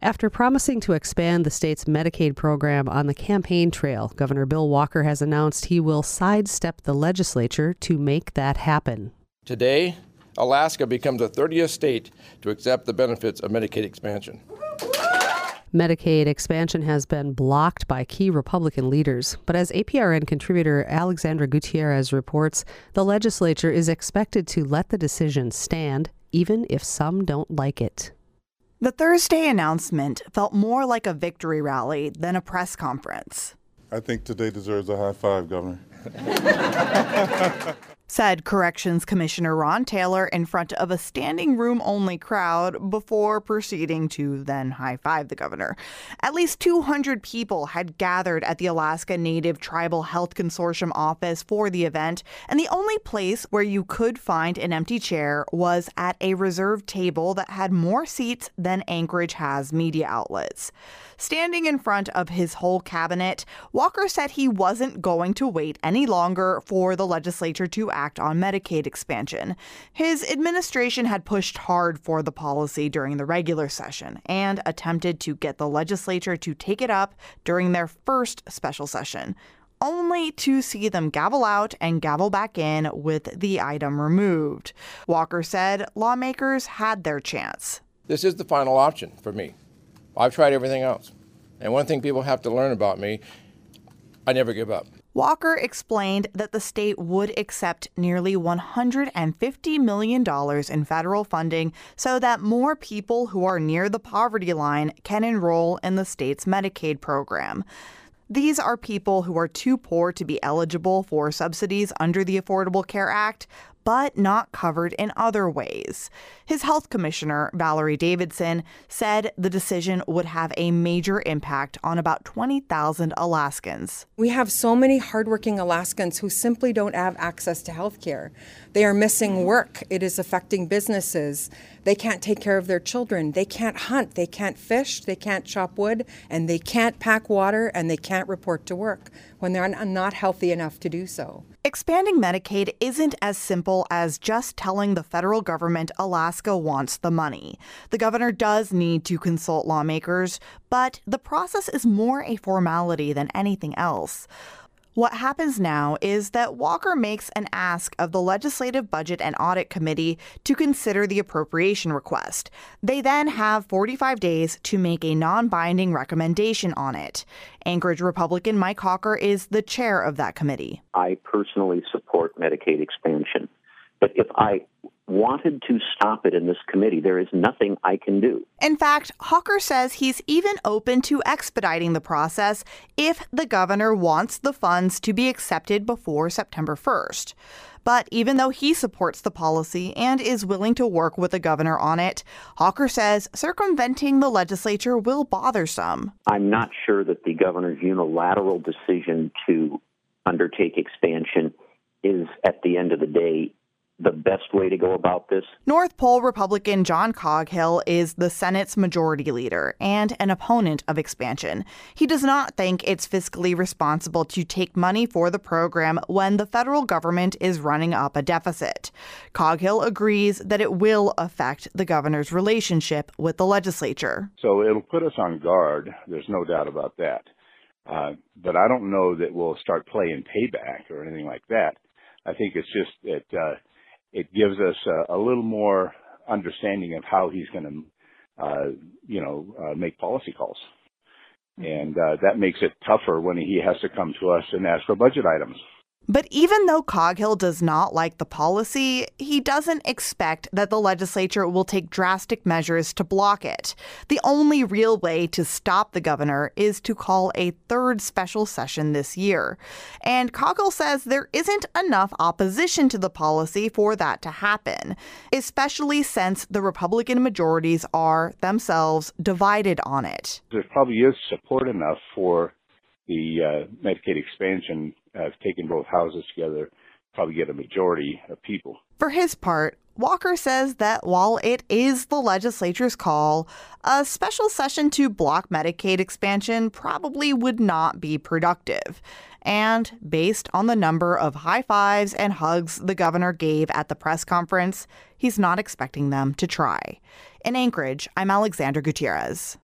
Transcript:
After promising to expand the state's Medicaid program on the campaign trail, Governor Bill Walker has announced he will sidestep the legislature to make that happen. Today, Alaska becomes the 30th state to accept the benefits of Medicaid expansion. Medicaid expansion has been blocked by key Republican leaders, but as APRN contributor Alexandra Gutierrez reports, the legislature is expected to let the decision stand, even if some don't like it. The Thursday announcement felt more like a victory rally than a press conference. I think today deserves a high five, Governor. Said Corrections Commissioner Ron Taylor in front of a standing room only crowd before proceeding to then high-five the governor. At least 200 people had gathered at the Alaska Native Tribal Health Consortium office for the event, and the only place where you could find an empty chair was at a reserved table that had more seats than Anchorage has media outlets. Standing in front of his whole cabinet, Walker said he wasn't going to wait any longer for the legislature to act on Medicaid expansion. His administration had pushed hard for the policy during the regular session and attempted to get the legislature to take it up during their first special session, only to see them gavel out and gavel back in with the item removed. Walker said lawmakers had their chance. This is the final option for me. I've tried everything else. And one thing people have to learn about me, I never give up. Walker explained that the state would accept nearly $150 million in federal funding so that more people who are near the poverty line can enroll in the state's Medicaid program. These are people who are too poor to be eligible for subsidies under the Affordable Care Act, but not covered in other ways. His health commissioner, Valerie Davidson, said the decision would have a major impact on about 20,000 Alaskans. We have so many hardworking Alaskans who simply don't have access to health care. They are missing work. It is affecting businesses. They can't take care of their children. They can't hunt. They can't fish. They can't chop wood. And they can't pack water. And they can't report to work when they're not healthy enough to do so. Expanding Medicaid isn't as simple as just telling the federal government Alaska wants the money. The governor does need to consult lawmakers, but the process is more a formality than anything else. What happens now is that Walker makes an ask of the Legislative Budget and Audit Committee to consider the appropriation request. They then have 45 days to make a non-binding recommendation on it. Anchorage Republican Mike Hawker is the chair of that committee. I personally support Medicaid expansion, but if I wanted to stop it in this committee, there is nothing I can do. In fact, Hawker says he's even open to expediting the process if the governor wants the funds to be accepted before September 1st. But even though he supports the policy and is willing to work with the governor on it, Hawker says circumventing the legislature will bother some. I'm not sure that the governor's unilateral decision to undertake expansion is, at the end of the day, the best way to go about this. North Pole Republican John Coghill is the Senate's majority leader and an opponent of expansion. He does not think it's fiscally responsible to take money for the program when the federal government is running up a deficit. Coghill agrees that it will affect the governor's relationship with the legislature. So it'll put us on guard. There's no doubt about that. But I don't know that we'll start playing payback or anything like that. I think it's just that it gives us a little more understanding of how he's going to, make policy calls. And that makes it tougher when he has to come to us and ask for budget items. But even though Coghill does not like the policy, he doesn't expect that the legislature will take drastic measures to block it. The only real way to stop the governor is to call a third special session this year. And Coghill says there isn't enough opposition to the policy for that to happen, especially since the Republican majorities are themselves divided on it. There probably is support enough for the Medicaid expansion, taking both houses together, probably get a majority of people. For his part, Walker says that while it is the legislature's call, a special session to block Medicaid expansion probably would not be productive. And based on the number of high fives and hugs the governor gave at the press conference, he's not expecting them to try. In Anchorage, I'm Alexandra Gutierrez.